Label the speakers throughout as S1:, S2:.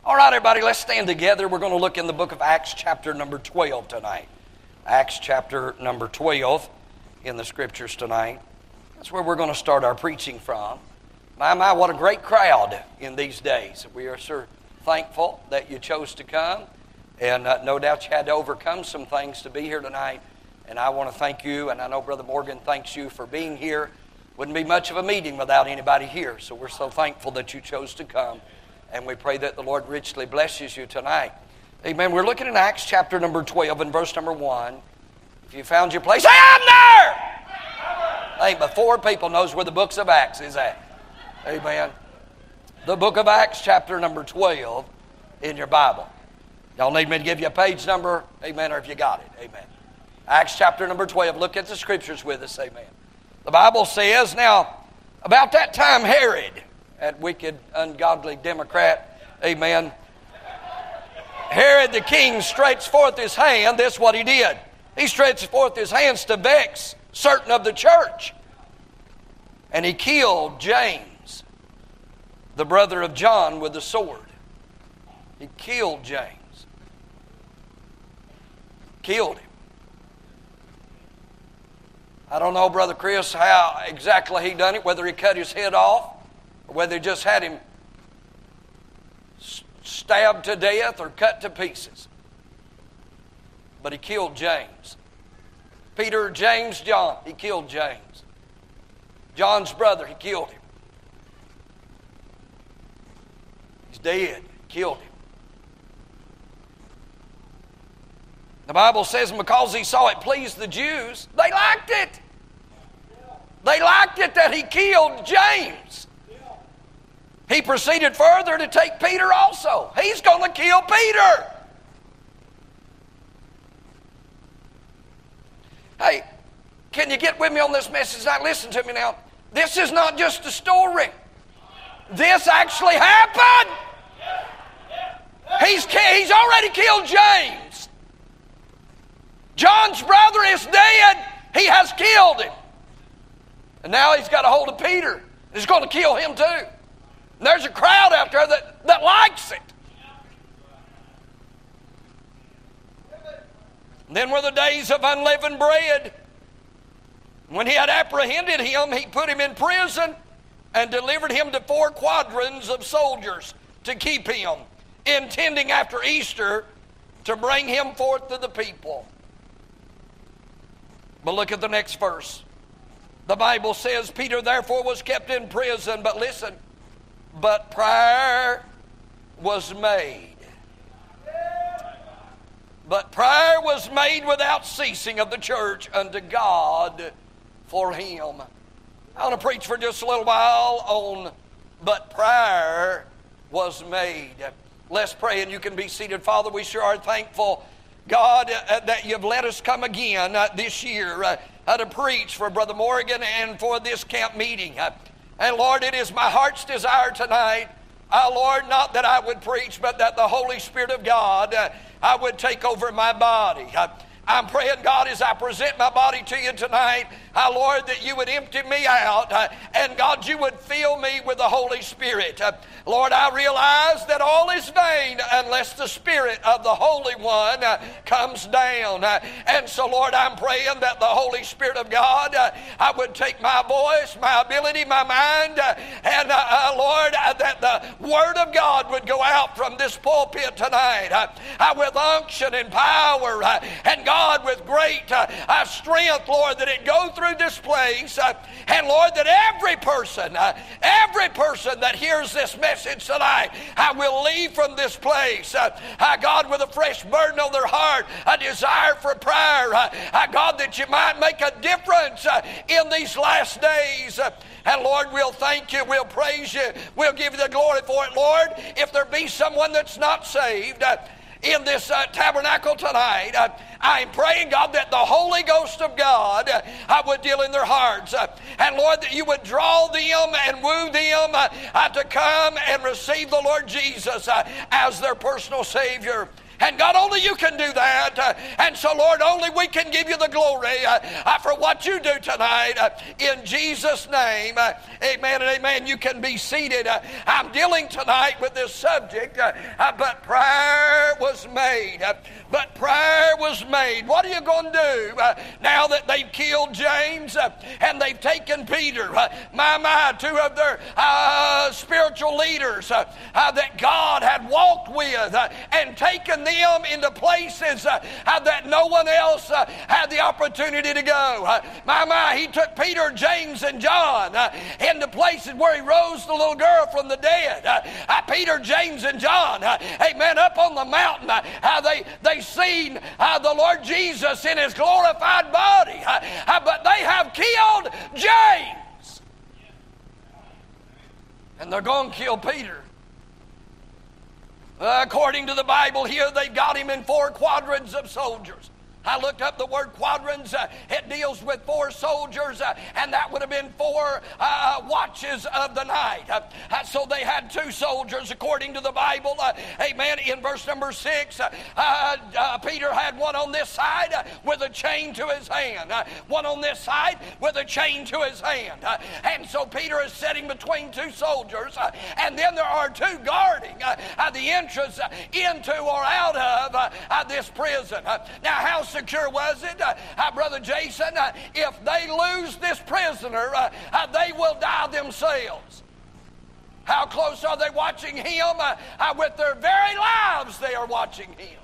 S1: All right, everybody, let's stand together. We're going to look in the book of Acts chapter number 12 tonight. Acts chapter number 12 in the scriptures tonight. That's where we're going to start our preaching from. My, what a great crowd in these days. We are so thankful that you chose to come. And no doubt you had to overcome some things to be here tonight. And I want to thank you, and I know Brother Morgan thanks you for being here. Wouldn't be much of a meeting without anybody here. So we're so thankful that you chose to come. And we pray that the Lord richly blesses you tonight. Amen. We're looking at Acts chapter number 12 and verse number 1. If you found your place, say, I'm there! Ain't but 4 people knows where the books of Acts is at. Amen. The book of Acts chapter number 12 in your Bible. Y'all need me to give you a page number? Amen. Or if you got it. Amen. Acts chapter number 12. Look at the scriptures with us. Amen. The Bible says, now, about that time Herod, that wicked, ungodly Democrat, amen. Herod the king stretched forth his hand. This is what he did. He stretched forth his hands to vex certain of the church. And he killed James, the brother of John, with the sword. He killed James. Killed him. I don't know, Brother Chris, how exactly he done it, whether he cut his head off, or whether he just had him stabbed to death or cut to pieces. But he killed James. Peter, James, John, he killed James. John's brother, he killed him. He's dead. Killed him. The Bible says because he saw it pleased the Jews, they liked it. They liked it that he killed James. He proceeded further to take Peter also. He's going to kill Peter. Hey, can you get with me on this message? Now listen to me now. This is not just a story. This actually happened. He's already killed James. John's brother is dead. He has killed him. And now he's got a hold of Peter. He's going to kill him too. And there's a crowd out there that likes it. And then were the days of unleavened bread. When he had apprehended him, he put him in prison and delivered him to 4 squadrons of soldiers to keep him, intending after Easter to bring him forth to the people. But look at the next verse. The Bible says, Peter therefore was kept in prison, but listen, but prayer was made. But prayer was made without ceasing of the church unto God for him. I want to preach for just a little while on, but prayer was made. Let's pray and you can be seated. Father, we sure are thankful, God, that you've let us come again this year to preach for Brother Morgan and for this camp meeting. And Lord, it is my heart's desire tonight, Lord, not that I would preach, but that the Holy Spirit of God, I would take over my body. I'm praying, God, as I present my body to you tonight, Lord, that you would empty me out, and God, you would fill me with the Holy Spirit. Lord, I realize that all is vain unless the Spirit of the Holy One comes down. And so, Lord, I'm praying that the Holy Spirit of God, I would take my voice, my ability, my mind, and Lord, that the Word of God would go out from this pulpit tonight with unction and power, and God, with great strength, Lord, that it go through this place, and Lord, that every person that hears this message tonight, I will leave from this place, God, with a fresh burden on their heart, a desire for prayer, God, that you might make a difference in these last days. And Lord, we'll thank you, we'll praise you, we'll give you the glory for it, Lord. If there be someone that's not saved in this tabernacle tonight, I'm praying, God, that the Holy Ghost of God would deal in their hearts. And Lord, that you would draw them and woo them to come and receive the Lord Jesus as their personal Savior. And God, only you can do that. And so, Lord, only we can give you the glory for what you do tonight. In Jesus' name, amen and amen. You can be seated. I'm dealing tonight with this subject, but prayer was made. But prayer was made. What are you going to do now that they've killed James and they've taken Peter? Two of their spiritual leaders that God had walked with and taken them into places that no one else had the opportunity to go. He took Peter, James, and John into places where he rose the little girl from the dead. Peter, James, and John, amen, up on the mountain, they seen the Lord Jesus in his glorified body, but they have killed James. And they're going to kill Peter. According to the Bible here, they've got him in 4 quadrants of soldiers. I looked up the word quadrants. It deals with 4 soldiers, and that would have been 4 watches of the night. So they had 2 soldiers, according to the Bible. Amen. In verse number 6, Peter had one on this side with a chain to his hand. One on this side with a chain to his hand. And so Peter is sitting between 2 soldiers, and then there are 2 guarding the entrance into or out of this prison. Now, how secure was it, Brother Jason? If they lose this prisoner, they will die themselves. How close are they watching him? With their very lives, they are watching him.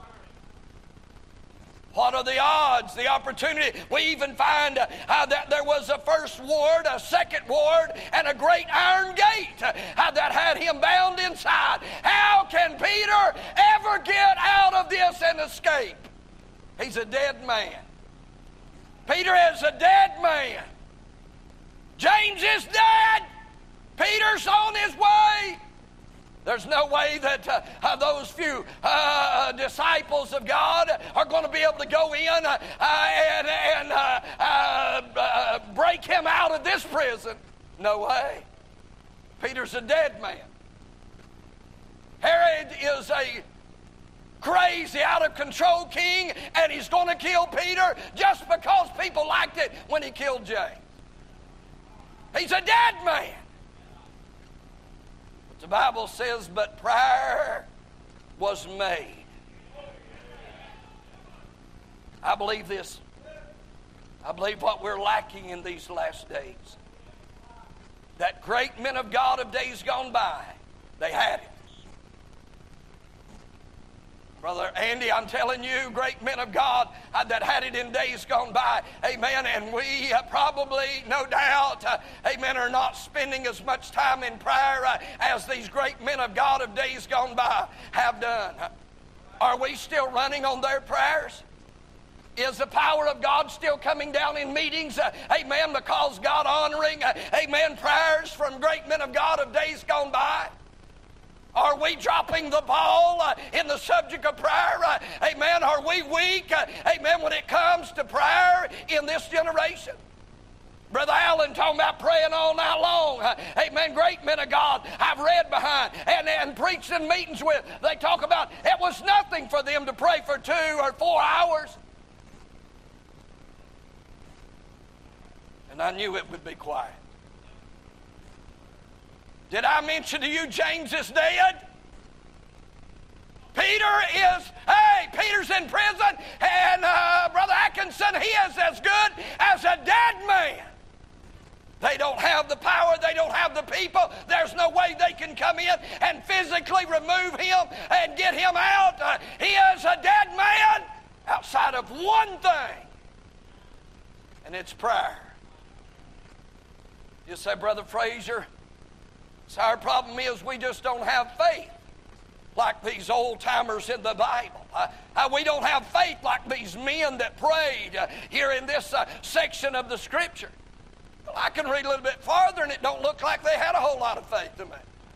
S1: What are the odds, the opportunity? We even find that there was a first ward, a second ward, and a great iron gate that had him bound inside. How can Peter ever get out of this and escape? He's a dead man. Peter is a dead man. James is dead. Peter's on his way. There's no way that those few disciples of God are going to be able to go in and break him out of this prison. No way. Peter's a dead man. Herod is a crazy, out of control king, and he's going to kill Peter just because people liked it when he killed James. He's a dead man. But the Bible says, but prayer was made. I believe this. I believe what we're lacking in these last days. That great men of God of days gone by, they had it. Brother Andy, I'm telling you, great men of God that had it in days gone by. Amen. And we probably, no doubt, amen, are not spending as much time in prayer as these great men of God of days gone by have done. Are we still running on their prayers? Is the power of God still coming down in meetings? Amen. Because God honoring, amen, prayers from great men of God of days gone by? Are we dropping the ball in the subject of prayer? Amen. Are we weak? Amen. When it comes to prayer in this generation? Brother Allen talking about praying all night long. Amen. Great men of God I've read behind and preached in meetings with. They talk about it was nothing for them to pray for 2 or 4 hours. And I knew it would be quiet. Did I mention to you James is dead? Peter's in prison, and Brother Atkinson, he is as good as a dead man. They don't have the power, they don't have the people. There's no way they can come in and physically remove him and get him out. He is a dead man outside of one thing, and it's prayer. You say, Brother Frazier, so our problem is we just don't have faith like these old-timers in the Bible. We don't have faith like these men that prayed here in this section of the Scripture. Well, I can read a little bit farther, and it don't look like they had a whole lot of faith to me.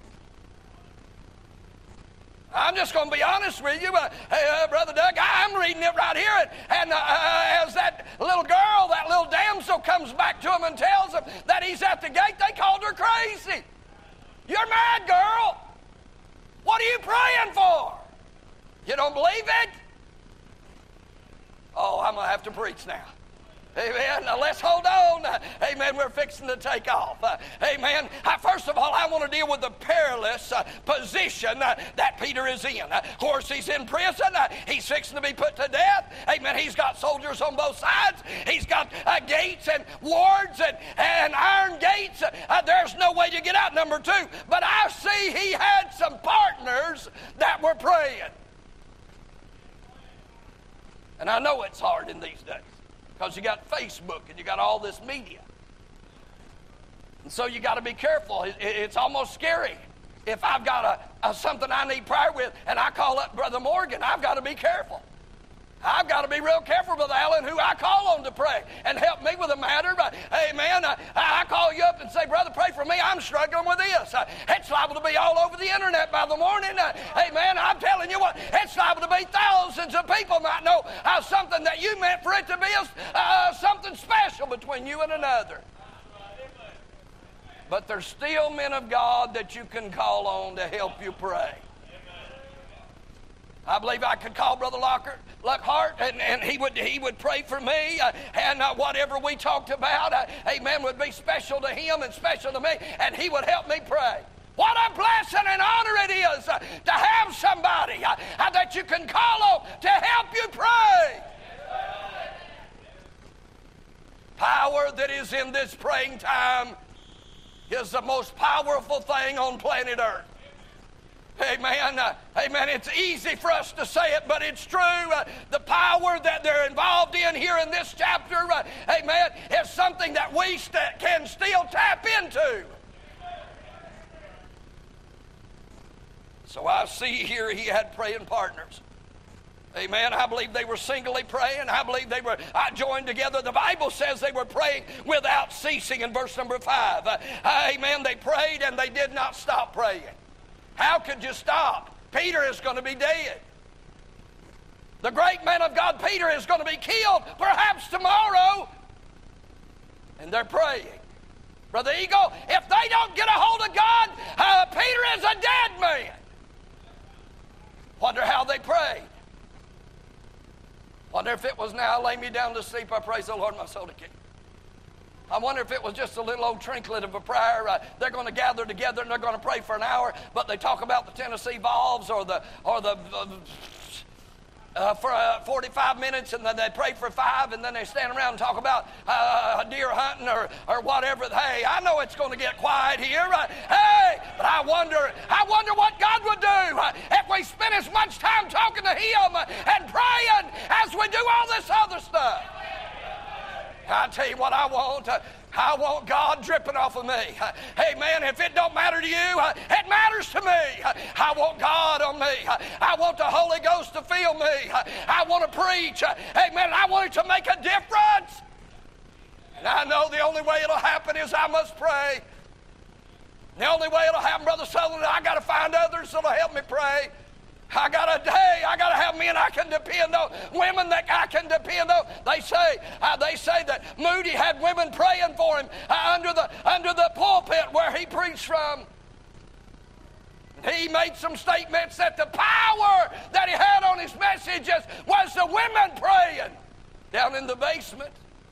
S1: I'm just going to be honest with you, Brother Doug. I'm reading it right here, and as that little girl, that little damsel comes back to him and tells him that he's at the gate, they called her crazy. You're mad, girl. What are you praying for? You don't believe it? Oh, I'm going to have to preach now. Amen. Now let's hold on. Amen. We're fixing to take off. Amen. First of all, I want to deal with the perilous position that Peter is in. Of course, he's in prison. He's fixing to be put to death. Amen. He's got soldiers on both sides. He's got gates and wards and iron gates. There's no way to get out, number two. But I see he had some partners that were praying. And I know it's hard in these days, because you got Facebook and you got all this media. And so you got to be careful. It's almost scary. If I've got something I need prayer with and I call up Brother Morgan, I've got to be careful. I've got to be real careful, Brother Allen, who I call on to pray and help me with a matter. But, amen, I call you up and say, brother, pray for me. I'm struggling with this. It's liable to be all over the internet by the morning. Amen, I'm telling you what, it's liable to be thousands of people might know something that you meant for it to be something special between you and another. But there's still men of God that you can call on to help you pray. I believe I could call Brother Lockhart, and he would pray for me, and whatever we talked about, amen, would be special to him and special to me, and he would help me pray. What a blessing and honor it is to have somebody that you can call on to help you pray. Power that is in this praying time is the most powerful thing on planet Earth. Amen. Amen. It's easy for us to say it, but it's true. The power that they're involved in here in this chapter, amen, is something that we can still tap into. So I see here he had praying partners. Amen. I believe they were singly praying. I believe they were joined together. The Bible says they were praying without ceasing in verse number 5. Amen. They prayed and they did not stop praying. How could you stop? Peter is going to be dead. The great man of God, Peter, is going to be killed perhaps tomorrow. And they're praying. Brother Eagle, if they don't get a hold of God, Peter is a dead man. Wonder how they prayed. Wonder if it was, now lay me down to sleep, I praise the Lord, my soul to keep. I wonder if it was just a little old trinklet of a prayer. They're going to gather together and they're going to pray for an hour, but they talk about the Tennessee Vols or the for 45 minutes, and then they pray for 5, and then they stand around and talk about deer hunting or whatever. Hey, I know it's going to get quiet here. Hey, but I wonder what God would do if we spent as much time talking to Him and praying as we do all this other stuff. I tell you what I want. I want God dripping off of me. Hey, man, if it don't matter to you, it matters to me. I want God on me. I want the Holy Ghost to fill me. I want to preach. Hey, man, I want it to make a difference. And I know the only way it'll happen is I must pray. The only way it'll happen, Brother Sutherland, I got to find others that'll help me pray. I got to have men I can depend on, women that I can depend on. They say that Moody had women praying for him under the pulpit where he preached from. He made some statements that the power that he had on his messages was the women praying down in the basement.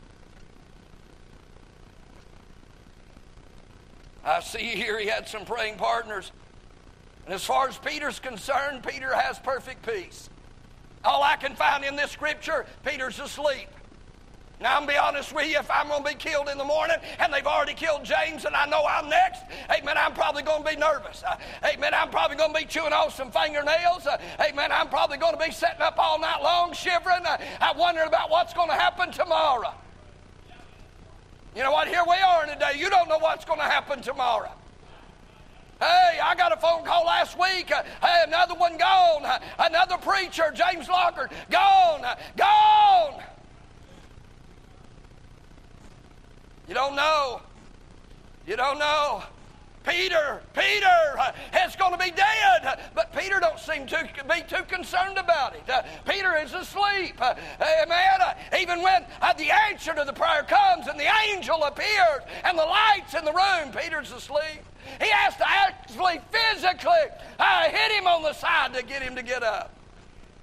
S1: I see here he had some praying partners. And as far as Peter's concerned, Peter has perfect peace. All I can find in this scripture, Peter's asleep. Now, I'm going to be honest with you, if I'm going to be killed in the morning and they've already killed James and I know I'm next, amen, I'm probably going to be nervous. Amen, I'm probably going to be chewing off some fingernails. Amen, I'm probably going to be sitting up all night long shivering. I'm wondering about what's going to happen tomorrow. You know what? Here we are today. You don't know what's going to happen tomorrow. Hey, I got a phone call last week. Hey, another one gone. Another preacher, James Lockhart, gone. Gone. You don't know. You don't know. Peter is going to be dead. But Peter don't seem to be too concerned about it. Peter is asleep. Amen. Even when the answer to the prayer comes and the angel appears and the lights in the room, Peter's asleep. He has to actually physically hit him on the side to get him to get up.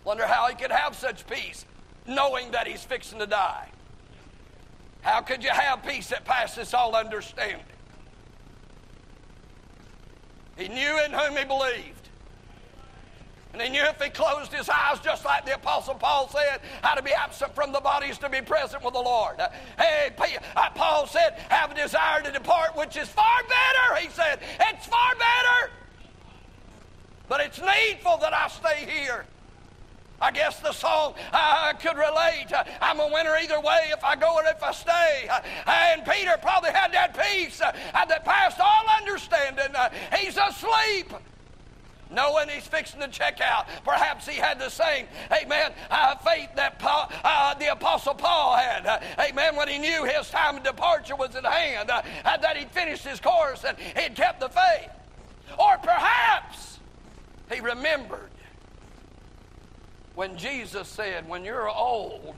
S1: Wonder how he could have such peace knowing that he's fixing to die. How could you have peace that passes all understanding? He knew in whom he believed. And he knew if he closed his eyes, just like the Apostle Paul said, how to be absent from the body is to be present with the Lord. Paul said, have a desire to depart, which is far better. He said, it's far better. But it's needful that I stay here. I guess the song could relate. I'm a winner either way if I go or if I stay. And Peter probably had that peace that passed all understanding. He's asleep, knowing he's fixing to check out. Perhaps he had the same, amen, faith that the Apostle Paul had, amen, when he knew his time of departure was at hand, that he'd finished his course and he'd kept the faith. Or perhaps he remembered when Jesus said, when you're old,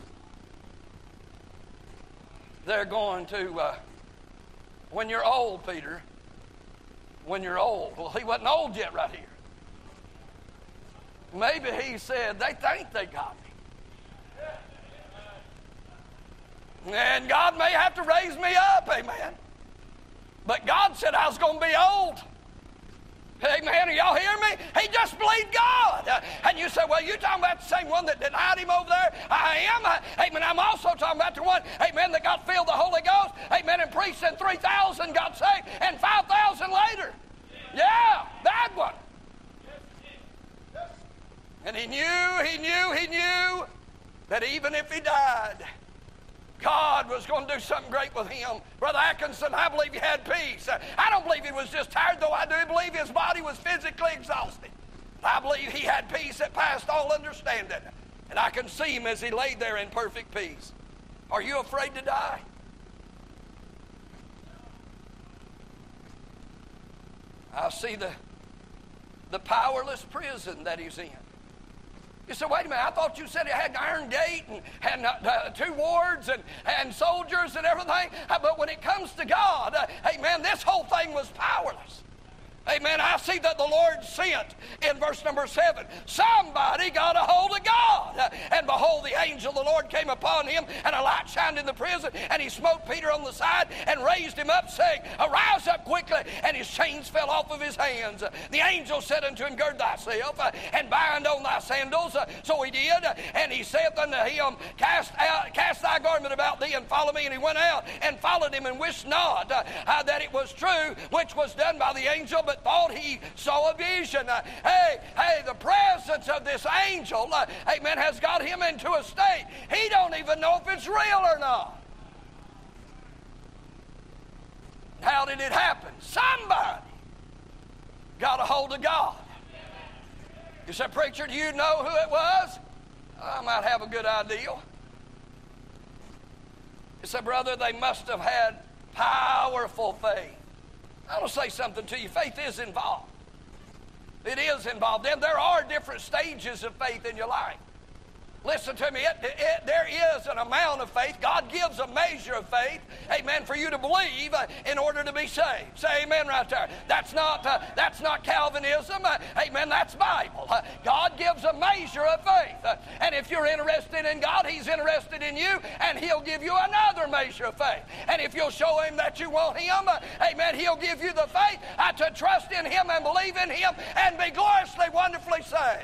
S1: they're going to, when you're old, Peter, when you're old. Well, he wasn't old yet right here. Maybe he said, they think they got me. And God may have to raise me up, amen. But God said I was going to be old. Amen. Are y'all hearing me? He just believed God. And you say, well, you're talking about the same one that denied him over there? I am. Amen. I'm also talking about the one, amen, that got filled with the Holy Ghost. Amen. And preached and 3,000 got saved and 5,000 later. Yeah, that one. And he knew that even if he died, God was going to do something great with him. Brother Atkinson, I believe he had peace. I don't believe he was just tired, though I do believe his body was physically exhausted. I believe he had peace that passed all understanding. And I can see him as he laid there in perfect peace. Are you afraid to die? I see the powerless prison that he's in. You say, wait a minute, I thought you said it had an iron gate and 2 wards and soldiers and everything. But when it comes to God, amen, this whole thing was powerless. Amen. I see that the Lord sent in verse number 7. Somebody got a hold of God. And behold, the angel of the Lord came upon him, and a light shined in the prison, and he smote Peter on the side and raised him up, saying, Arise up quickly. And his chains fell off of his hands. The angel said unto him, Gird thyself, and bind on thy sandals. So he did. And he saith unto him, Cast thy garment about thee, and follow me. And he went out and followed him, and wished not that it was true, which was done by the angel, but thought he saw a vision. The presence of this angel, amen, has got him into a state. He don't even know if it's real or not. How did it happen? Somebody got a hold of God. You said, preacher, do you know who it was? I might have a good idea. You said, brother, they must have had powerful faith. I want to say something to you. Faith is involved. It is involved. And there are different stages of faith in your life. Listen to me. There is an amount of faith. God gives a measure of faith, amen, for you to believe in order to be saved. Say amen right there. That's not Calvinism. Amen. That's Bible. God gives a measure of faith. And if you're interested in God, He's interested in you, and He'll give you another measure of faith. And if you'll show Him that you want Him, amen, He'll give you the faith to trust in Him and believe in Him and be gloriously, wonderfully saved.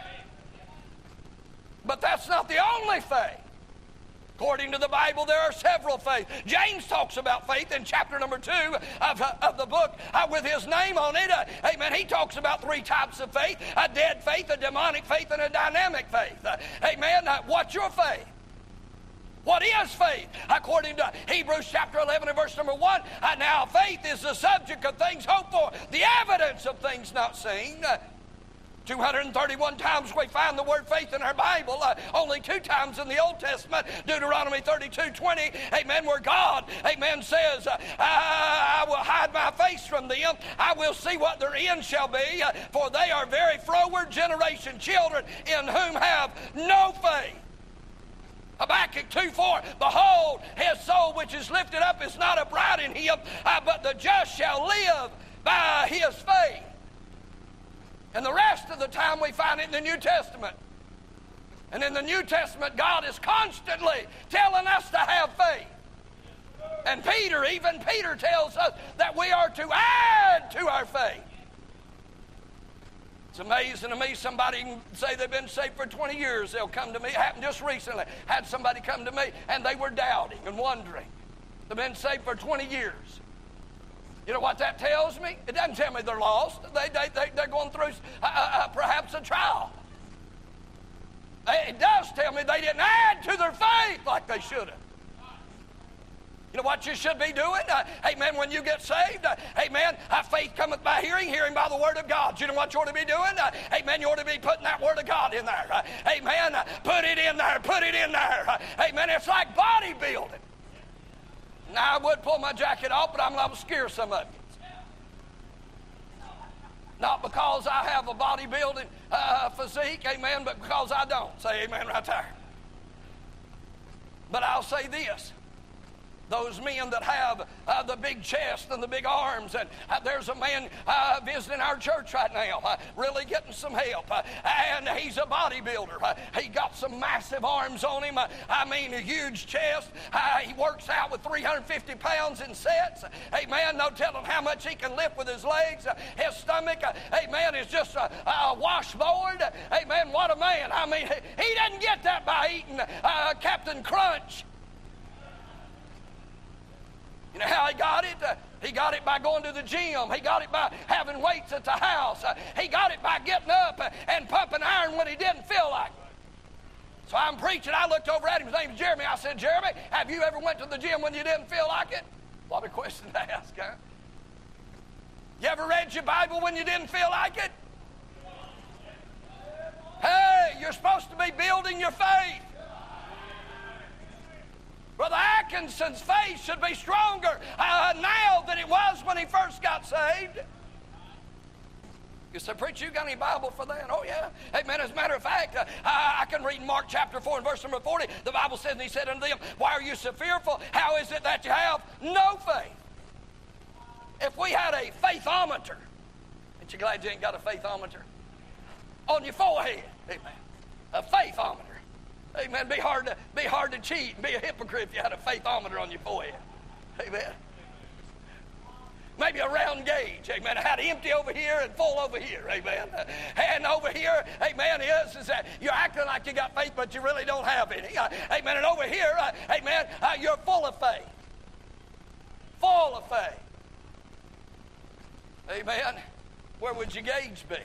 S1: But that's not the only faith. According to the Bible, there are several faiths. James talks about faith in chapter number 2 of the book with his name on it. Amen. He talks about 3 types of faith: a dead faith, a demonic faith, and a dynamic faith. Amen. What's your faith? What is faith? According to Hebrews chapter 11 and verse number 1, now faith is the subject of things hoped for, the evidence of things not seen. 231 times we find the word faith in our Bible. Only 2 times in the Old Testament, Deuteronomy 32:20, amen, where God, amen, says, I will hide my face from them. I will see what their end shall be, for they are very froward generation, children in whom have no faith. Habakkuk 2:4, behold, his soul which is lifted up is not upright in him, but the just shall live by his faith. And the rest of the time we find it in the New Testament. And in the New Testament, God is constantly telling us to have faith. And even Peter tells us that we are to add to our faith. It's amazing to me, somebody can say they've been saved for 20 years. They'll come to me. It happened just recently. Had somebody come to me and they were doubting and wondering. They've been saved for 20 years. You know what that tells me? It doesn't tell me they're lost. They're going through perhaps a trial. It does tell me they didn't add to their faith like they should have. You know what you should be doing? Amen, when you get saved, amen, faith cometh by hearing, hearing by the Word of God. You know what you ought to be doing? Amen, you ought to be putting that Word of God in there. Amen, put it in there, put it in there. Amen, it's like bodybuilding. Now, I would pull my jacket off, but I'm going to scare some of you. Not because I have a bodybuilding physique, amen, but because I don't. Say amen right there. But I'll say this. Those men that have the big chest and the big arms, and there's a man visiting our church right now, really getting some help, and he's a bodybuilder. He got some massive arms on him. I mean, a huge chest. He works out with 350 pounds in sets. Amen. No telling how much he can lift with his legs. His stomach, amen, is just a washboard. Amen. What a man. I mean, he didn't get that by eating Captain Crunch. You know how he got it? He got it by going to the gym. He got it by having weights at the house. He got it by getting up and pumping iron when he didn't feel like it. So I'm preaching. I looked over at him. His name's Jeremy. I said, Jeremy, have you ever went to the gym when you didn't feel like it? What a question to ask, huh? You ever read your Bible when you didn't feel like it? Hey, you're supposed to be building your faith. Brother Atkinson's faith should be stronger now than it was when he first got saved. You say, preacher, you got any Bible for that? Oh, yeah. Amen. As a matter of fact, I can read Mark chapter 4 and verse number 40. The Bible says, and he said unto them, why are you so fearful? How is it that you have no faith? If we had a faithometer, ain't you glad you ain't got a faithometer? On your forehead. Amen. A faithometer. Amen. Be hard to cheat and be a hypocrite if you had a faithometer on your forehead. Amen. Maybe a round gauge. Amen. I had empty over here and full over here. Amen. And over here, amen, is that you're acting like you got faith, but you really don't have any. Amen. And over here, amen, you're full of faith. Full of faith. Amen. Where would your gauge be?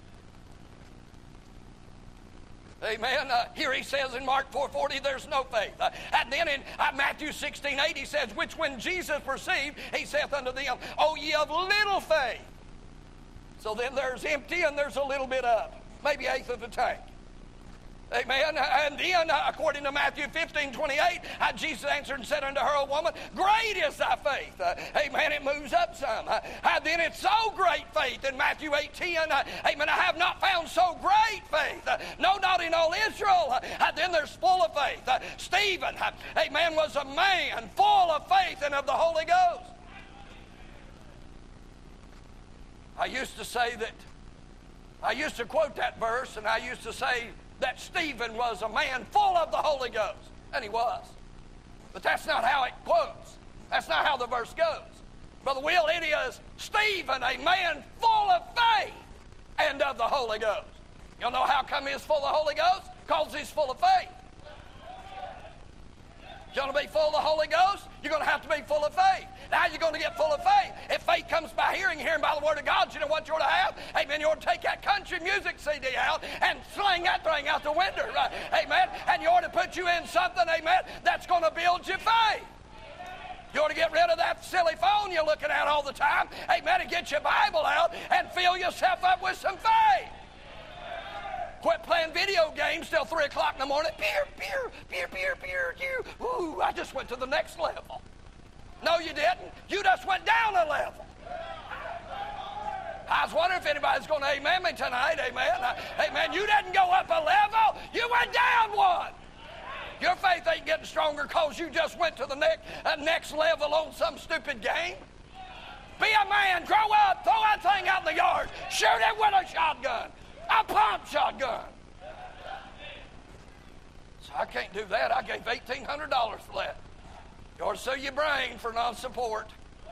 S1: Amen. Here he says in Mark 4:40, there's no faith. And then in Matthew 16:8, he says, which when Jesus perceived, he saith unto them, O ye of little faith. So then there's empty and there's a little bit up. Maybe eighth of the tank. Amen. And then, according to Matthew 15:28, Jesus answered and said unto her, O woman, great is thy faith. Amen. It moves up some. Then it's so great faith in Matthew 8:10. Amen. I have not found so great faith. No, not in all Israel. Then there's full of faith. Stephen, amen, was a man full of faith and of the Holy Ghost. I used to quote that verse, and I used to say, that Stephen was a man full of the Holy Ghost. And he was. But that's not how it quotes. That's not how the verse goes. Brother Will, it is Stephen, a man full of faith and of the Holy Ghost. You'll know how come he's full of the Holy Ghost? Because he's full of faith. You want to be full of the Holy Ghost? You're going to have to be full of faith. Now you're going to get full of faith. If faith comes by hearing, hearing by the Word of God, you know what you ought to have? Amen. You ought to take that country music CD out and sling that thing out the window. Right? Amen. And you ought to put you in something, amen, that's going to build your faith. You ought to get rid of that silly phone you're looking at all the time. Amen. And get your Bible out and fill yourself up with some faith. Quit playing video games till 3 o'clock in the morning. Ooh, I just went to the next level. No, you didn't. You just went down a level. I was wondering if anybody's going to amen me tonight. Amen. Amen. You didn't go up a level. You went down one. Your faith ain't getting stronger because you just went to the next level on some stupid game. Be a man. Grow up. Throw that thing out in the yard. Shoot it with a shotgun. A pump shotgun. can't do that. I gave $1,800 for that. You ought to sue your brain for non-support.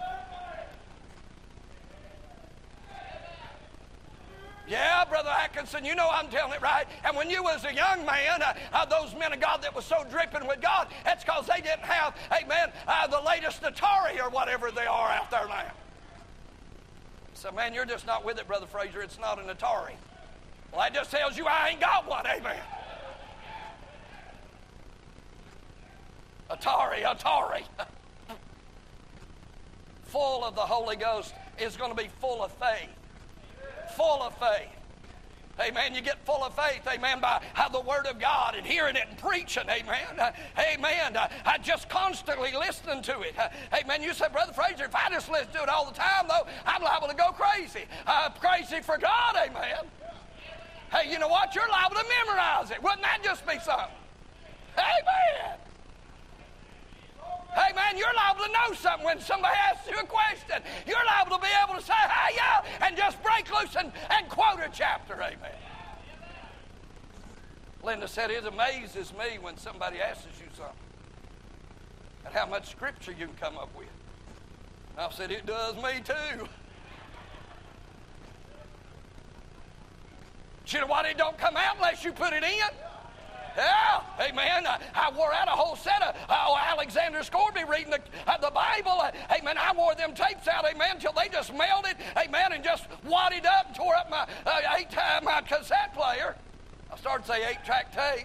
S1: Yeah, Brother Atkinson, you know I'm telling it right. And when you was a young man, those men of God that was so dripping with God, that's because they didn't have, amen, the latest Atari or whatever they are out there now. So, man, you're just not with it, Brother Fraser. It's not an Atari. Well, that just tells you I ain't got one, amen. Atari. Full of the Holy Ghost is going to be full of faith. Full of faith. Amen. You get full of faith, amen, by the Word of God and hearing it and preaching, amen. Amen. I just constantly listening to it. Amen. You say, Brother Fraser, if I just listen to it all the time, though, I'm liable to go crazy. Crazy for God, amen. Hey, you know what? You're liable to memorize it. Wouldn't that just be something? Amen. Hey, man, you're liable to know something when somebody asks you a question. You're liable to be able to say, hey, yeah, and just break loose and quote a chapter, amen. Linda said, it amazes me when somebody asks you something and how much scripture you can come up with. And I said, it does me too. But you know what? It don't come out unless you put it in. Yeah, amen. I wore out a whole set of Alexander Scourby reading the Bible. Amen. I wore them tapes out, amen, until they just melted, amen, and just wadded up and tore up my cassette player. I started to say 8-track tape.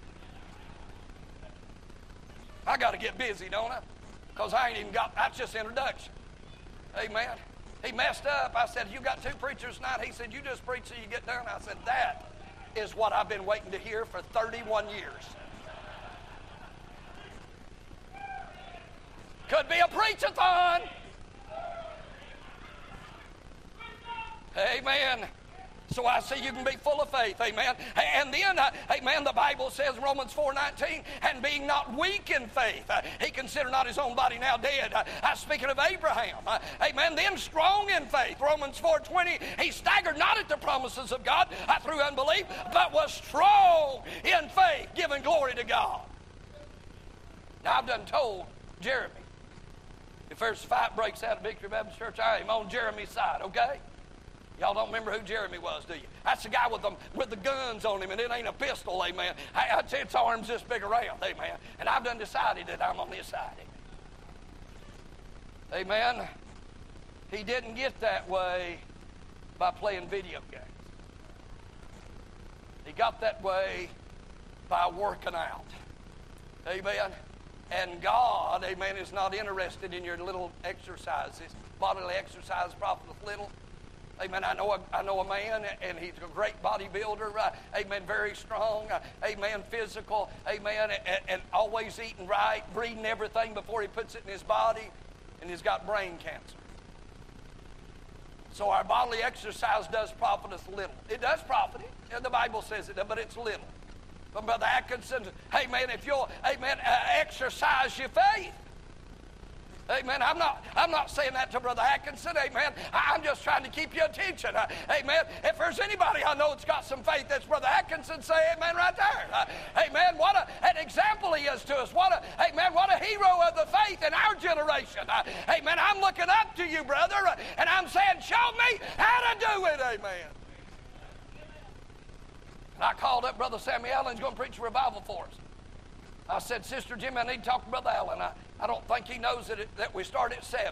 S1: I got to get busy, don't I? Because I ain't even got, that's just introduction. Amen. He messed up. I said, you got 2 preachers tonight? He said, you just preach till you get done. I said, that is what I've been waiting to hear for 31 years. Could be a preach-a-thon. Amen. So I see you can be full of faith, amen. And then, amen, the Bible says, Romans 4:19, and being not weak in faith, he considered not his own body now dead. Speaking of Abraham, amen, then strong in faith. Romans 4:20, he staggered not at the promises of God through unbelief, but was strong in faith, giving glory to God. Now, I've done told Jeremy, if there's a fight breaks out at Victory Baptist Church, I am on Jeremy's side, okay? Y'all don't remember who Jeremy was, do you? That's the guy with the guns on him, and it ain't a pistol, amen. Its arms this big around, amen. And I've done decided that I'm on his side, amen. Amen. He didn't get that way by playing video games. He got that way by working out, amen. And God, amen, is not interested in your little exercises. Bodily exercise profiteth little. Amen. I know a man, and he's a great bodybuilder. Amen. Very strong. Amen. Physical. Amen. And always eating right, breathing everything before he puts it in his body, and he's got brain cancer. So our bodily exercise does profit us little. It does profit it. The Bible says it, but it's little. But Brother Atkinson, amen, if you'll, amen, exercise your faith. Amen. I'm not saying that to Brother Atkinson. Amen. I'm just trying to keep your attention. Amen. If there's anybody I know that's got some faith, that's Brother Atkinson. Say amen right there. Amen. What an example he is to us. What a hero of the faith in our generation. Amen. I'm looking up to you, brother, and I'm saying, show me how to do it. Amen. And I called up Brother Sammy Allen. He's going to preach a revival for us. I said, Sister Jimmy, I need to talk to Brother Allen. I don't think he knows that we start at 7.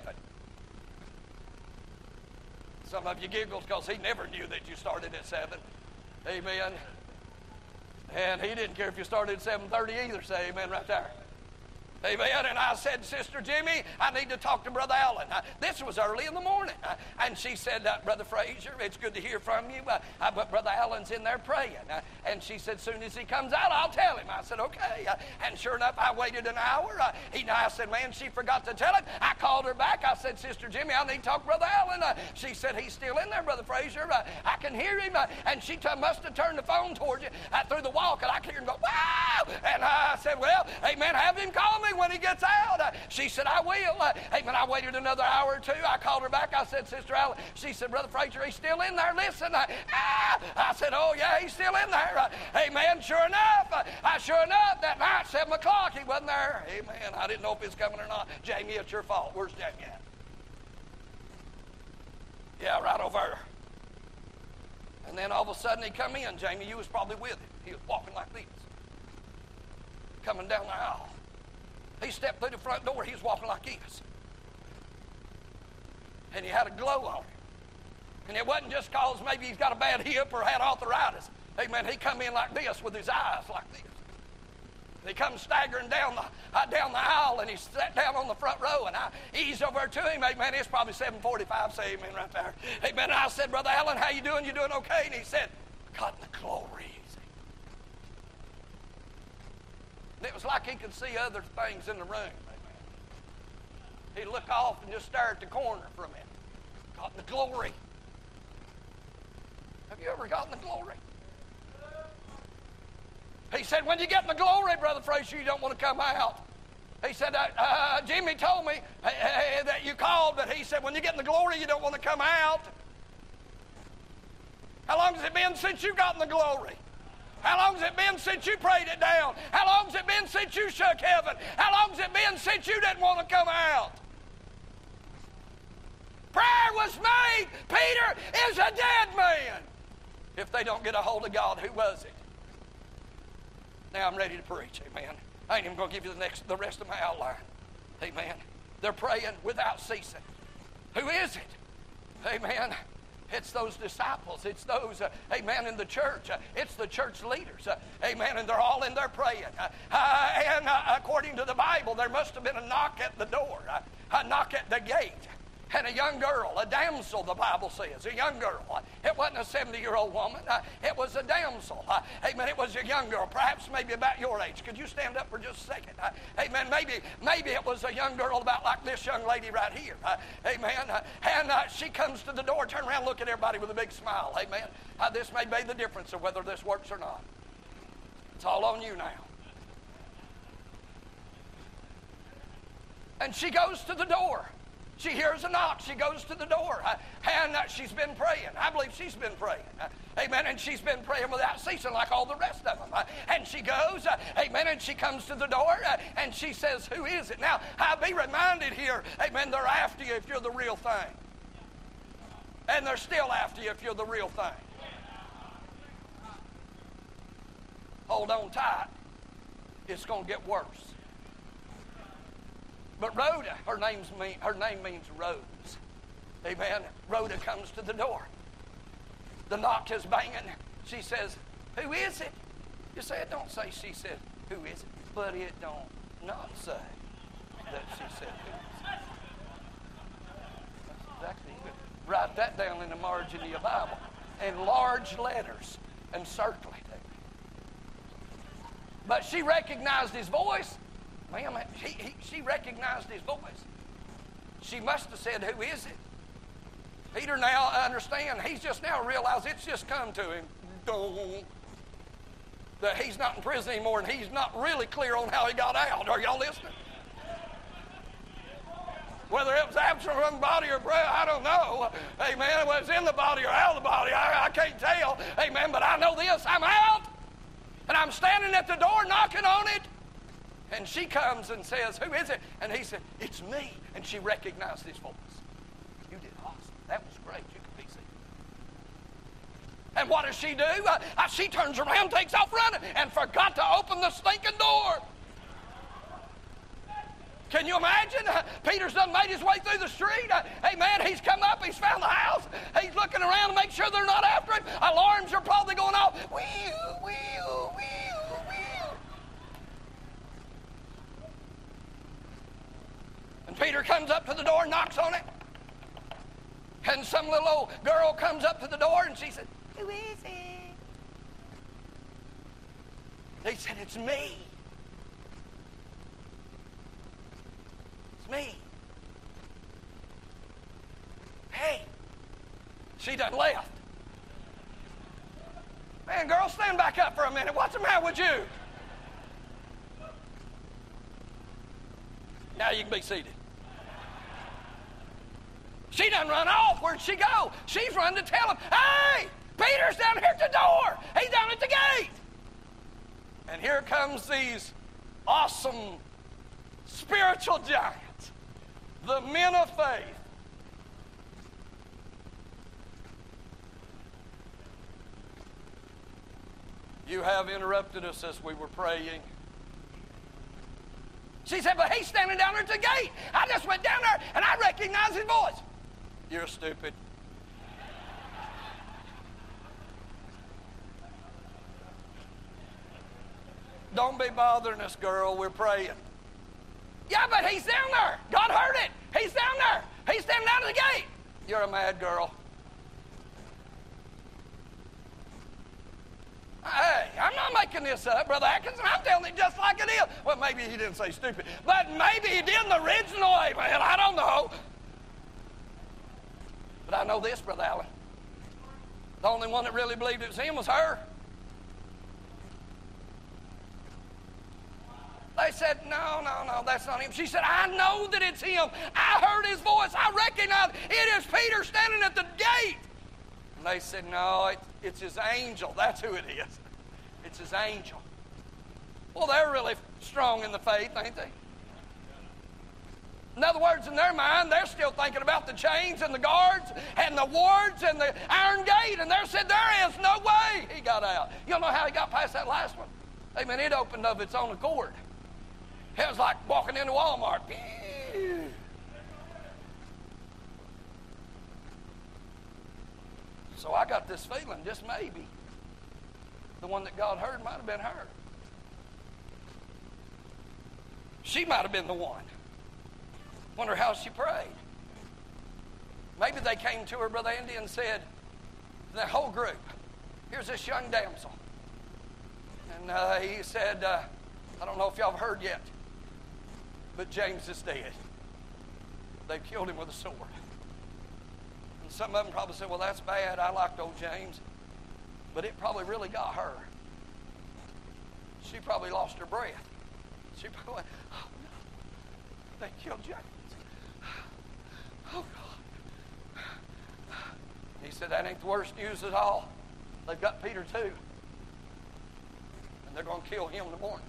S1: Some of you giggled because he never knew that you started at 7. Amen. And he didn't care if you started at 7:30 either. Say amen right there. Amen. And I said, Sister Jimmy, I need to talk to Brother Allen. This was early in the morning. And she said, Brother Fraser, it's good to hear from you. But Brother Allen's in there praying. And she said, soon as he comes out, I'll tell him. I said, okay. And sure enough, I waited an hour. I said, man, she forgot to tell him. I called her back. I said, Sister Jimmy, I need to talk to Brother Allen. She said, he's still in there, Brother Fraser. I can hear him. And she must have turned the phone towards you through the wall, because I could hear him go, wow. And I said, well, amen, have him call me me when he gets out. She said, I will. Amen. I waited another hour or two. I called her back. I said, Sister Allen. She said, Brother Frazier, he's still in there. Listen. I said, oh, yeah, he's still in there. Amen. Sure enough, that night, 7 o'clock, he wasn't there. Amen. I didn't know if he was coming or not. Jamie, it's your fault. Where's Jamie at? Yeah, right over there. And then all of a sudden he come in. Jamie, you was probably with him. He was walking like this, coming down the aisle. He stepped through the front door. He was walking like this. And he had a glow on him. And it wasn't just because maybe he's got a bad hip or had arthritis. Amen. He come in like this with his eyes like this. And he comes staggering down the aisle, and he sat down on the front row, and I eased over to him. Amen. It's probably 7:45. Say amen right there. Amen. And I said, Brother Allen, how you doing? You doing okay? And he said, God, the glory. And it was like he could see other things in the room. Amen. He'd look off and just stare at the corner for a minute. Got the glory. Have you ever gotten the glory? He said, when you get in the glory, Brother Frazier, you don't want to come out. He said, Jimmy told me that you called, but he said, when you get in the glory, you don't want to come out. How long has it been since you got in the glory? How long has it been since you prayed it down? How long has it been since you shook heaven? How long has it been since you didn't want to come out? Prayer was made. Peter is a dead man. If they don't get a hold of God, who was it? Now I'm ready to preach, amen. I ain't even going to give you the rest of my outline, amen. They're praying without ceasing. Who is it? Amen. It's those disciples. It's those, amen, in the church. It's the church leaders, amen, and they're all in there praying. And according to the Bible, there must have been a knock at the door, a knock at the gate. And a young girl, a damsel, the Bible says, a young girl. It wasn't a 70-year-old woman. It was a damsel. Amen. It was a young girl, perhaps maybe about your age. Could you stand up for just a second? Amen. Maybe it was a young girl about like this young lady right here. Amen. And she comes to the door, turn around, look at everybody with a big smile. Amen. This may be the difference of whether this works or not. It's all on you now. And she goes to the door. She hears a knock. She goes to the door. And she's been praying. I believe she's been praying. Amen. And she's been praying without ceasing like all the rest of them. And she goes, amen, and she comes to the door, and she says, who is it? Now, I'll be reminded here, amen, they're after you if you're the real thing. And they're still after you if you're the real thing. Hold on tight. It's going to get worse. But Rhoda, her name means rose. Amen. Rhoda comes to the door. The knock is banging. She says, who is it? You say it don't say she said, who is it? But it don't not say that she said who is it. That's exactly good. Write that down in the margin of your Bible in large letters and circle it. But she recognized his voice. Ma'am, she recognized his voice. She must have said, who is it? Peter now understand. He's just now realized it's just come to him. That he's not in prison anymore, and he's not really clear on how he got out. Are y'all listening? Whether it was absent from the body or breath, I don't know. Amen. Whether it's in the body or out of the body, I can't tell. Amen. But I know this. I'm out, and I'm standing at the door knocking on it. And she comes and says, who is it? And he said, it's me. And she recognized his voice. You did awesome. That was great. You could be seated. And what does she do? She turns around, takes off running, and forgot to open the stinking door. Can you imagine? Peter's done made his way through the street. Amen. He's come up. He's found the house. He's looking around to make sure they're not after him. Alarms are probably going off. Wheel, wheel, wheel, wheel. And Peter comes up to the door, knocks on it. And some little old girl comes up to the door and she said, who is it? They said, it's me. It's me. Hey. She done left. Man, girl, stand back up for a minute. What's the matter with you? Now you can be seated. She done run off. Where'd she go? She's run to tell him, hey, Peter's down here at the door. He's down at the gate. And here comes these awesome spiritual giants, the men of faith. You have interrupted us as we were praying. She said, but he's standing down there at the gate. I just went down there and I recognized his voice. You're stupid. Don't be bothering us, girl. We're praying. Yeah, but he's down there. God heard it. He's down there. He's standing down at the gate. You're a mad girl. Hey, I'm not making this up, Brother Atkinson. I'm telling it just like it is. Well, maybe he didn't say stupid, but maybe he did in the original. Amen. I don't know. But I know this, Brother Allen. The only one that really believed it was him was her. They said, no, that's not him. She said, I know that it's him. I heard his voice. I recognize it is Peter standing at the gate. And they said, no, it's his angel. That's who it is. It's his angel. Well, they're really strong in the faith, ain't they? In other words, in their mind, they're still thinking about the chains and the guards and the wards and the iron gate. And they said, there is no way he got out. You don't know how he got past that last one? Amen. It opened of its own accord. It was like walking into Walmart. So I got this feeling, just maybe, the one that God heard might have been her. She might have been the one. Wonder how she prayed. Maybe they came to her, Brother Andy, and said, the whole group, here's this young damsel. And he said, I don't know if y'all have heard yet, but James is dead. They've killed him with a sword. And some of them probably said, well, that's bad. I liked old James. But it probably really got her. She probably lost her breath. She probably went, oh, no. They killed James. Oh, God. He said, that ain't the worst news at all. They've got Peter, too. And they're going to kill him in the morning.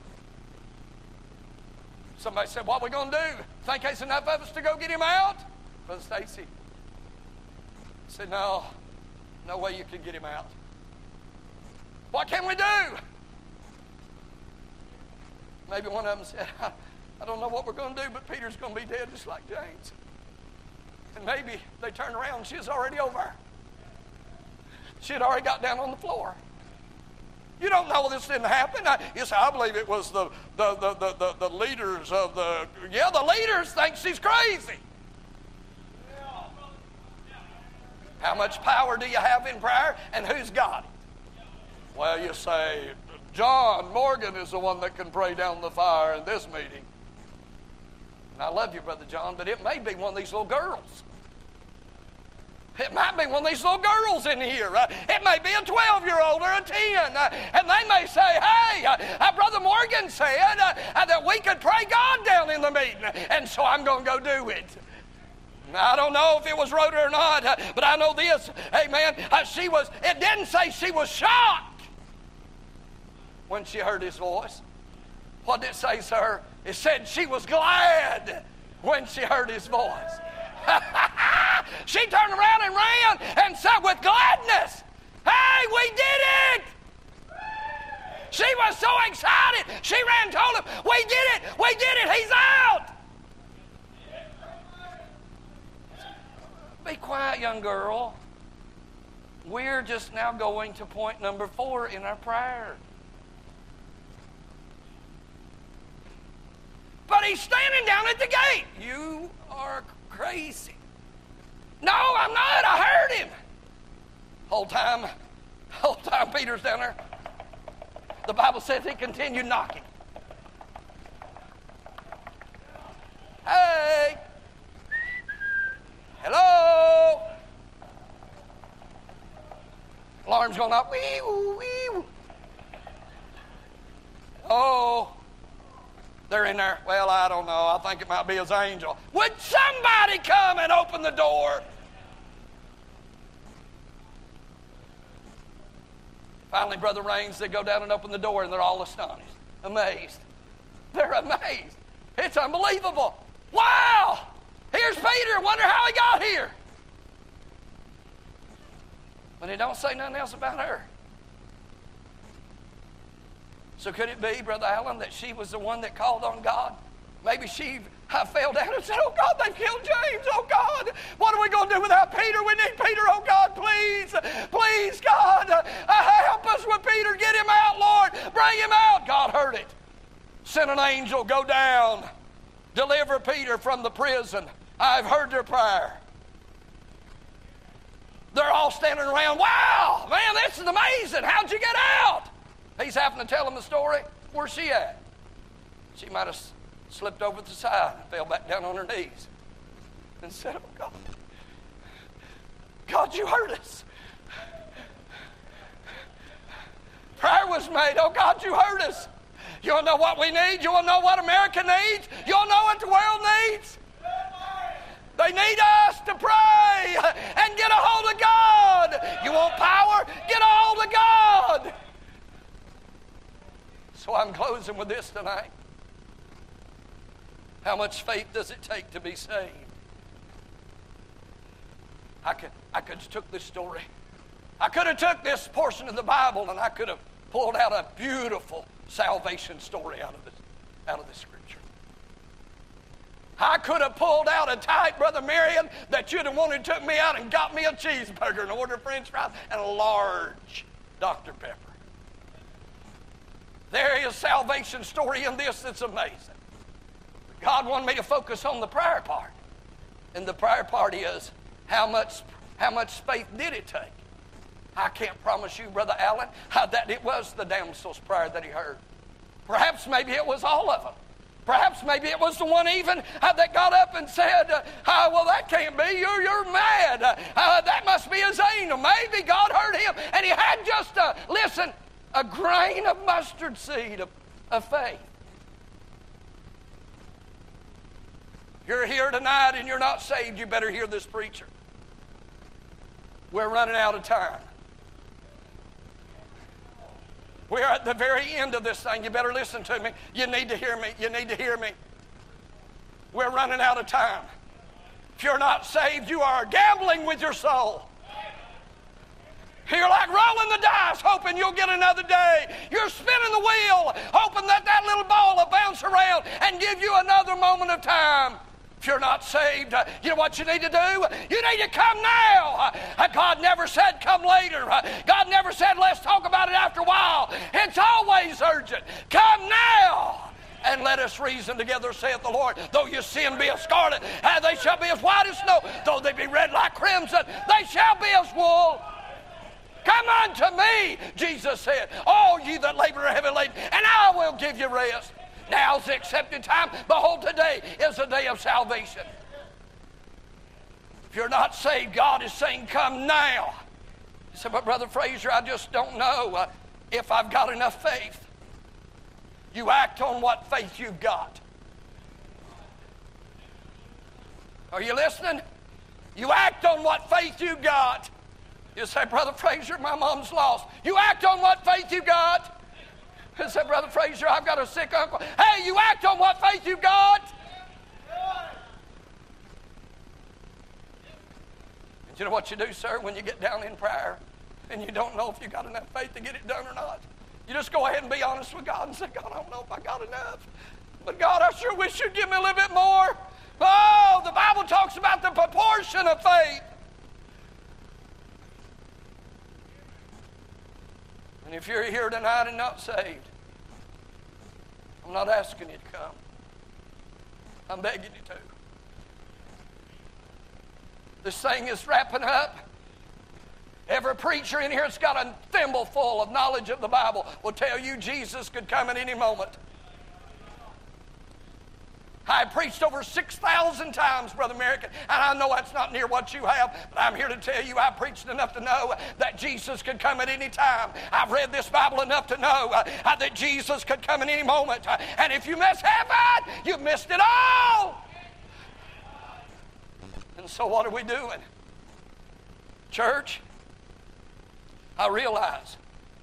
S1: Somebody said, what are we going to do? Think there's enough of us to go get him out? Brother Stacy said, no way you can get him out. What can we do? Maybe one of them said, I don't know what we're going to do, but Peter's going to be dead just like James. And maybe they turned around and she was already over. She had already got down on the floor. You don't know this didn't happen. Yes, I believe it was the leaders of the... Yeah, the leaders think she's crazy. How much power do you have in prayer, and who's got it? Well, you say, John Morgan is the one that can pray down the fire in this meeting. And I love you, Brother John, but it may be one of these little girls. It might be one of these little girls in here. It may be a 12-year-old or a 10. And they may say, hey, Brother Morgan said that we could pray God down in the meeting. And so I'm going to go do it. Now, I don't know if it was Rhoda or not, but I know this. Amen. It didn't say she was shocked when she heard his voice. What did it say, sir? It said she was glad when she heard his voice. She turned around and ran and said with gladness, hey, we did it! She was so excited. She ran and told him, we did it, he's out! Be quiet, young girl. We're just now going to point number 4 in our prayer. But he's standing down at the gate. You are crazy. No, I'm not. I heard him. Whole time Peter's down there. The Bible says he continued knocking. Hey. Hello. Alarm's going off. Wee-oo, wee-oo. Oh. They're in there. Well, I don't know. I think it might be his angel. Would somebody come and open the door? Finally, Brother Raines, they go down and open the door, and they're all astonished, amazed. They're amazed. It's unbelievable. Wow! Here's Peter. Wonder how he got here. But he don't say nothing else about her. So could it be, Brother Allen, that she was the one that called on God? Maybe she fell down and said, oh, God, they've killed James. Oh, God, what are we going to do without Peter? We need Peter. Oh, God, please, please, God, help us with Peter. Get him out, Lord. Bring him out. God heard it. Sent an angel, go down, deliver Peter from the prison. I've heard their prayer. They're all standing around. Wow, man, this is amazing. How'd you get out? He's having to tell them the story. Where's she at? She might have slipped over to the side and fell back down on her knees and said, oh, God, God, you heard us. Prayer was made. Oh, God, you heard us. You want to know what we need? You want to know what America needs? You want to know what the world needs? They need us to pray and get a hold of God. You want power? Get a hold of God. So I'm closing with this tonight. How much faith does it take to be saved? I could have took this story. I could have took this portion of the Bible and I could have pulled out a beautiful salvation story out of the Scripture. I could have pulled out a type, Brother Marion, that you'd have wanted to took me out and got me a cheeseburger and ordered French fries and a large Dr. Pepper. There is salvation story in this that's amazing. God wanted me to focus on the prayer part. And the prayer part is, how much faith did it take? I can't promise you, Brother Allen, that it was the damsel's prayer that he heard. Perhaps maybe it was all of them. Perhaps maybe it was the one even that got up and said, well, that can't be. You're mad. That must be his angel. Maybe God heard him and he had just, a grain of mustard seed of faith. You're here tonight and you're not saved, you better hear this preacher. We're running out of time. We're at the very end of this thing. You better listen to me. You need to hear me. You need to hear me. We're running out of time. If you're not saved, you are gambling with your soul. You're like rolling the dice, hoping you'll get another day. You're spinning the wheel, hoping that little ball will bounce around and give you another moment of time. If you're not saved, you know what you need to do? You need to come now. God never said come later. God never said let's talk about it after a while. It's always urgent. Come now and let us reason together, saith the Lord. Though your sin be as scarlet, they shall be as white as snow. Though they be red like crimson, they shall be as wool. Come unto me, Jesus said, all ye that labor are heavy laden, and I will give you rest. Now's the accepted time. Behold, today is the day of salvation. If you're not saved, God is saying, come now. You say, but Brother Fraser, I just don't know if I've got enough faith. You act on what faith you've got. Are you listening? You act on what faith you got. You say, Brother Fraser, my mom's lost. You act on what faith you got. You say, Brother Fraser, I've got a sick uncle. Hey, you act on what faith you got. And you know what you do, sir, when you get down in prayer and you don't know if you got enough faith to get it done or not? You just go ahead and be honest with God and say, God, I don't know if I got enough. But God, I sure wish you'd give me a little bit more. Oh, the Bible talks about the proportion of faith. And if you're here tonight and not saved, I'm not asking you to come. I'm begging you to. This thing is wrapping up. Every preacher in here that's got a thimble full of knowledge of the Bible will tell you Jesus could come at any moment. I preached over 6,000 times, Brother American, and I know that's not near what you have, but I'm here to tell you I preached enough to know that Jesus could come at any time. I've read this Bible enough to know that Jesus could come at any moment. And if you miss heaven, you missed it all. And so what are we doing? Church, I realize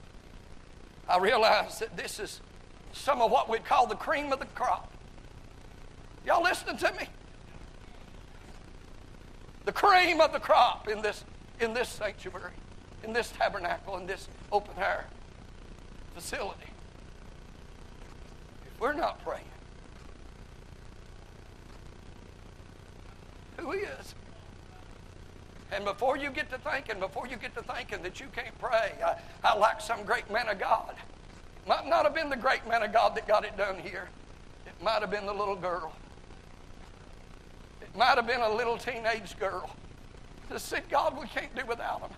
S1: that this is some of what we'd call the cream of the crop. Y'all listening to me? The cream of the crop in this sanctuary, in this tabernacle, in this open air facility. If we're not praying, who is? And before you get to thinking that you can't pray, I like some great man of God. Might not have been the great man of God that got it done here. It might have been the little girl. It might have been a little teenage girl that said, God, we can't do without him.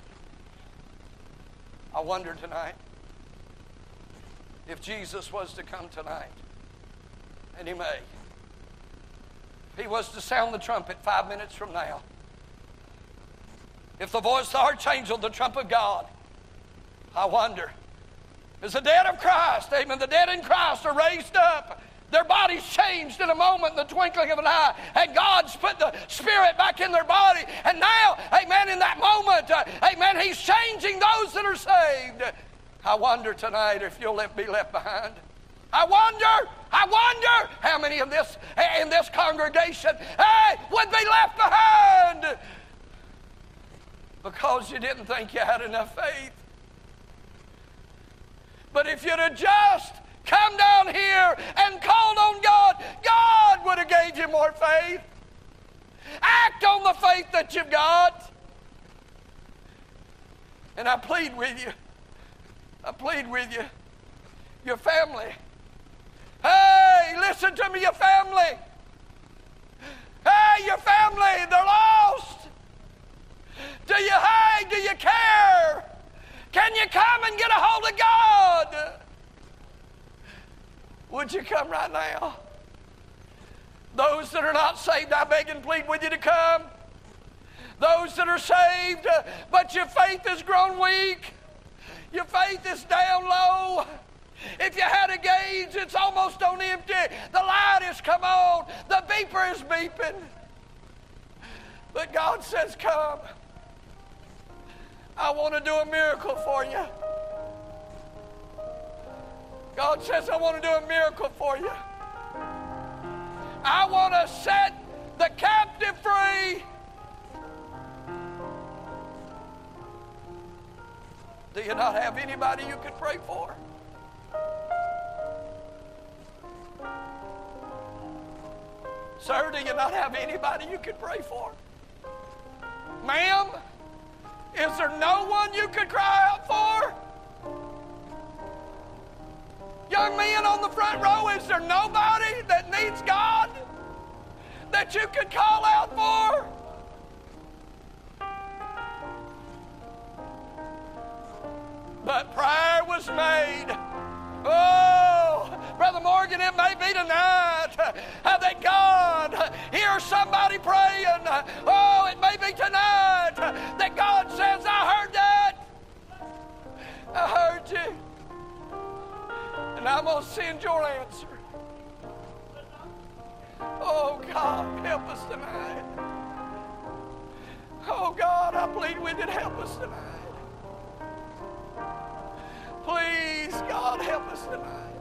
S1: I wonder tonight if Jesus was to come tonight, and he may. If he was to sound the trumpet 5 minutes from now, if the voice of the archangel, the trump of God, I wonder, as the dead of Christ, amen, the dead in Christ are raised up, their bodies changed in a moment, in the twinkling of an eye, and God's put the Spirit back in their body, and now, amen, in that moment, amen, he's changing those that are saved. I wonder tonight if you'll be left behind. I wonder how many of this in this congregation would be left behind because you didn't think you had enough faith. But if you'd have just come down here and called on God, God would have gave you more faith. Act on the faith that you've got. And I plead with you, your family. Hey, listen to me, your family. Hey, your family, they're lost. Do you care? Can you come and get a hold of God? Would you come right now? Those that are not saved, I beg and plead with you to come. Those that are saved, but your faith has grown weak. Your faith is down low. If you had a gauge, it's almost on empty. The light has come on. The beeper is beeping. But God says, come. I want to do a miracle for you. God says, I want to do a miracle for you. I want to set the captive free. Do you not have anybody you could pray for? Sir, do you not have anybody you could pray for? Ma'am, is there no one you could cry out for? Young men on the front row, is there nobody that needs God that you could call out for? But prayer was made. Oh, Brother Morgan, it may be tonight that God hears somebody praying. Oh, it may be tonight that God says, I heard that. I heard you. And I'm going to send your answer. Oh, God, help us tonight. Oh, God, I plead with you to help us tonight. Please, God, help us tonight.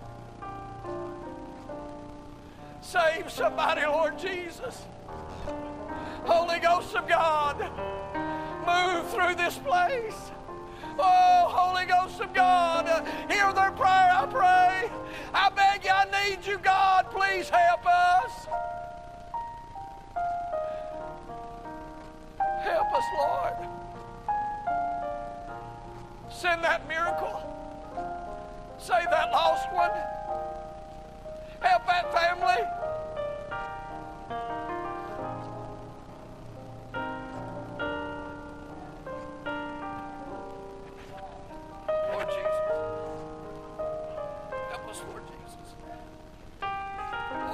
S1: Save somebody, Lord Jesus. Holy Ghost of God, move through this place. Oh, Holy Ghost of God, hear their prayer, I pray. I beg you, I need you, God. Please help us. Help us, Lord. Send that miracle.